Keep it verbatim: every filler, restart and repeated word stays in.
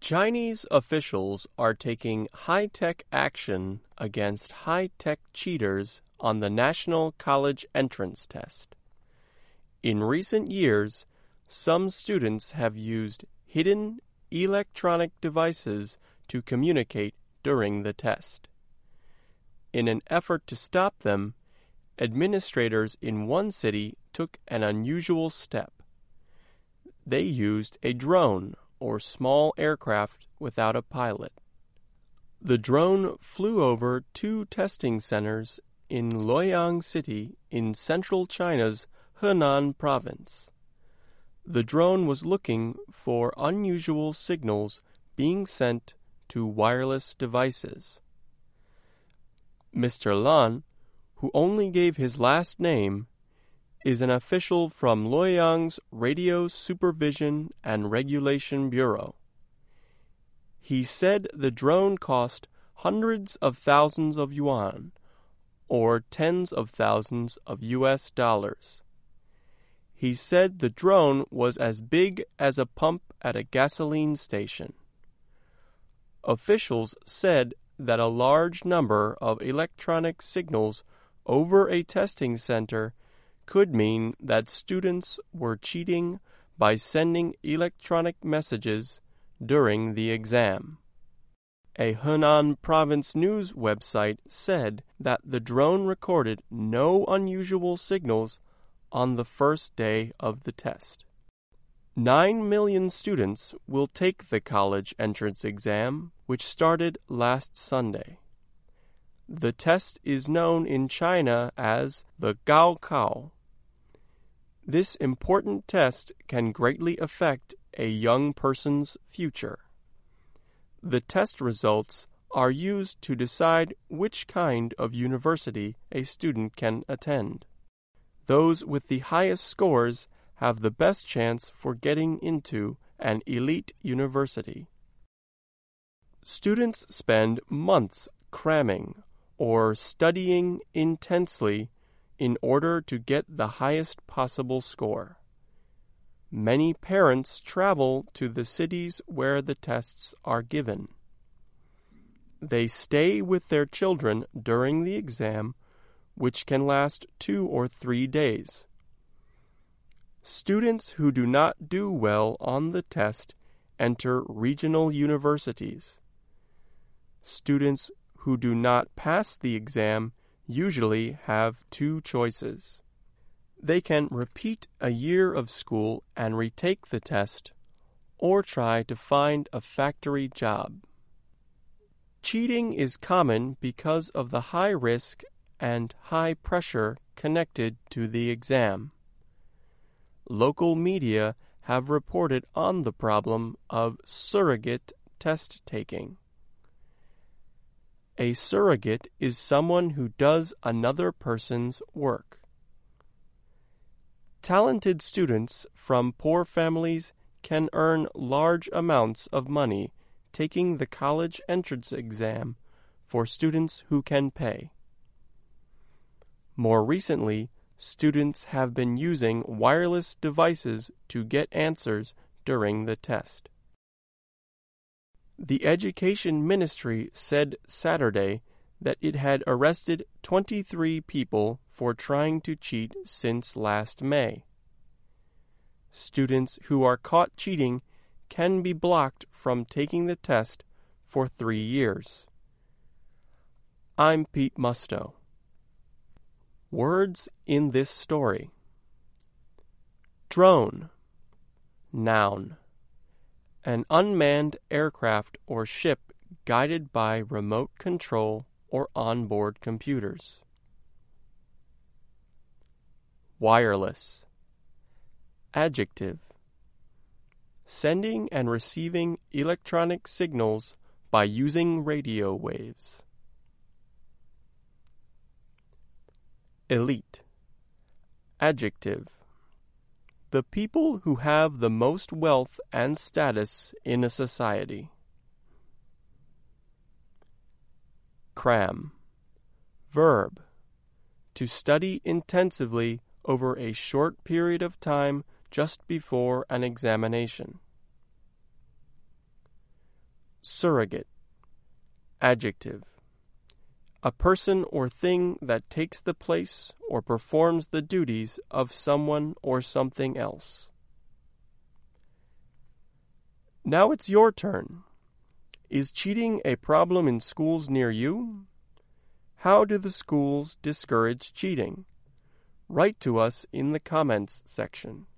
Chinese officials are taking high-tech action against high-tech cheaters on the National College Entrance Test. In recent years, some students have used hidden electronic devices to communicate during the test. In an effort to stop them, administrators in one city took an unusual step. They used a drone or small aircraft without a pilot. The drone flew over two testing centers in Luoyang City in central China's Henan province. The drone was looking for unusual signals being sent to wireless devices. Mister Lan, who only gave his last name, is an official from Luoyang's Radio Supervision and Regulation Bureau. He said the drone cost hundreds of thousands of yuan, or tens of thousands of U S dollars. He said the drone was as big as a pump at a gasoline station. Officials said that a large number of electronic signals over a testing center could mean that students were cheating by sending electronic messages during the exam. A Henan province news website said that the drone recorded no unusual signals on the first day of the test. Nine million students will take the college entrance exam, which started last Sunday. The test is known in China as the Gaokao. This important test can greatly affect a young person's future. The test results are used to decide which kind of university a student can attend. Those with the highest scores have the best chance for getting into an elite university. Students spend months cramming or studying intensely in order to get the highest possible score. Many parents travel to the cities where the tests are given. They stay with their children during the exam, which can last two or three days. Students who do not do well on the test enter regional universities. Students who do not pass the exam usually have two choices. They can repeat a year of school and retake the test, or try to find a factory job. Cheating is common because of the high risk and high pressure connected to the exam. Local media have reported on the problem of surrogate test taking. A surrogate is someone who does another person's work. Talented students from poor families can earn large amounts of money taking the college entrance exam for students who can pay. More recently, students have been using wireless devices to get answers during the test. The Education Ministry said Saturday that it had arrested twenty-three people for trying to cheat since last May. Students who are caught cheating can be blocked from taking the test for three years. I'm Pete Musto. Words in this story. Drone. Noun. An unmanned aircraft or ship guided by remote control or onboard computers. Wireless. Adjective. Sending and receiving electronic signals by using radio waves. Elite. Adjective. The people who have the most wealth and status in a society. Cram. Verb. To study intensively over a short period of time just before an examination. Surrogate. Adjective. A person or thing that takes the place or performs the duties of someone or something else. Now it's your turn. Is cheating a problem in schools near you? How do the schools discourage cheating? Write to us in the comments section.